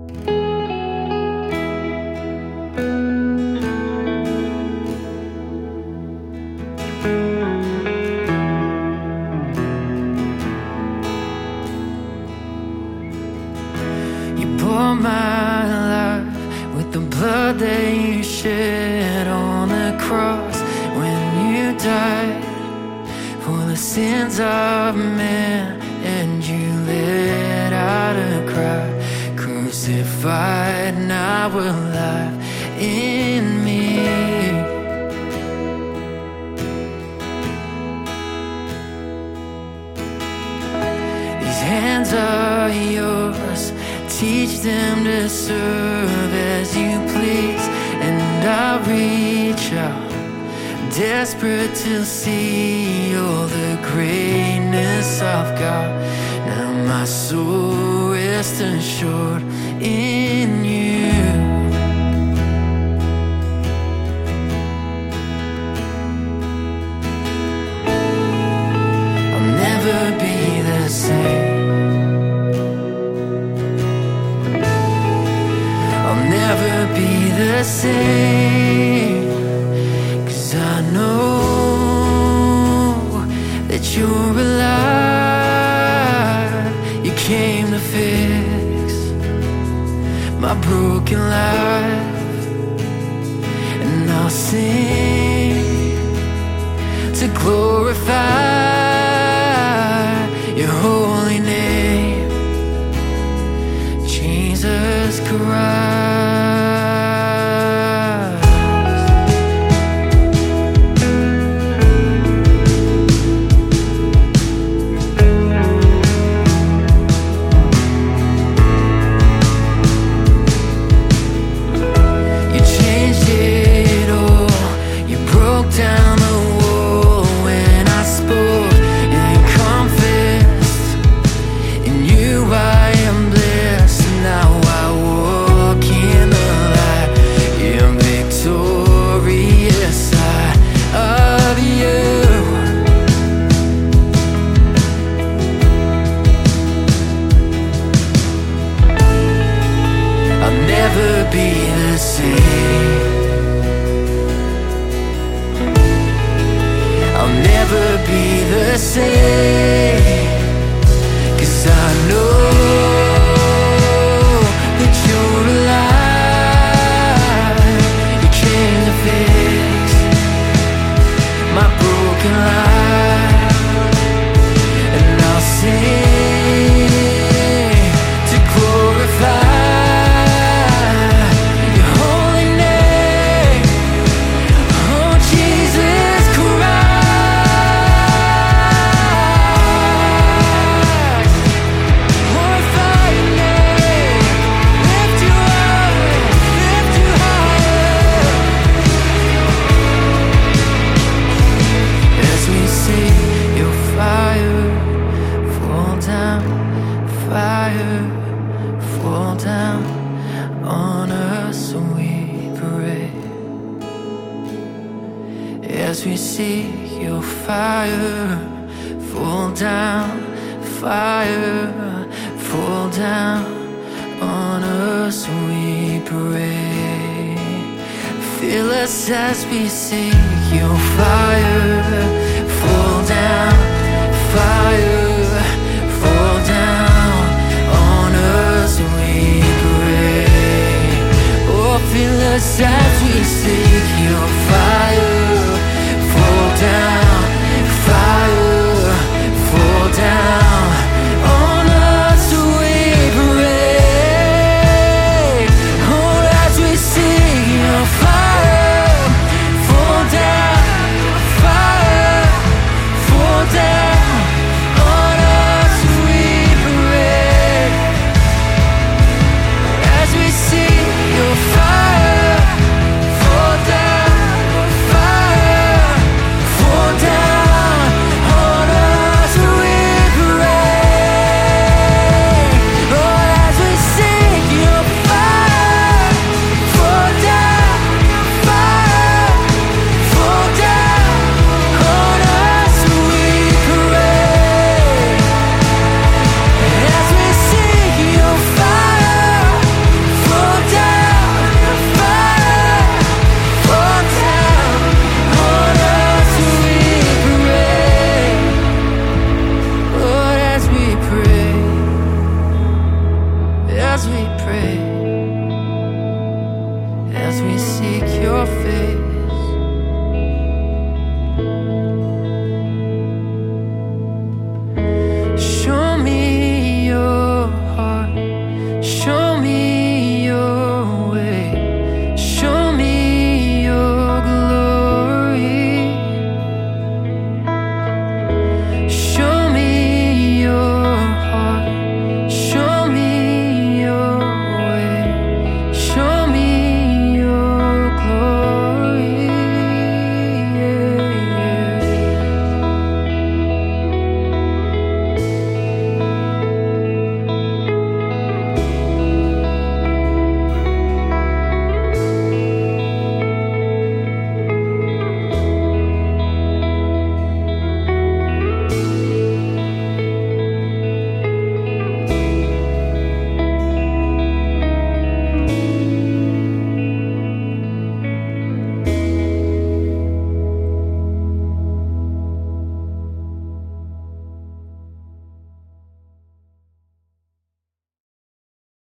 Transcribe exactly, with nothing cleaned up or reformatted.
bought my life with the blood that you shed on the cross when you died for the sins of man, and you let out a cry, crucified, now alive in me. These hands are yours, teach them to serve as you please. And I reach out, desperate to see all the greatness of God. Now my soul rests assured in you. I'll never be the same. Never be the same, 'cause I know that you're alive. You came to fix my broken life, and I'll sing to glorify your holy name, Jesus Christ. Be the same. I'll never be the same, 'cause I know that you're alive. You came to fix my broken life, and I'll sing to glorify fall down on us, we pray. As we see your fire fall down, fire fall down on us, we pray. Fill us as we see your fire fall down, fire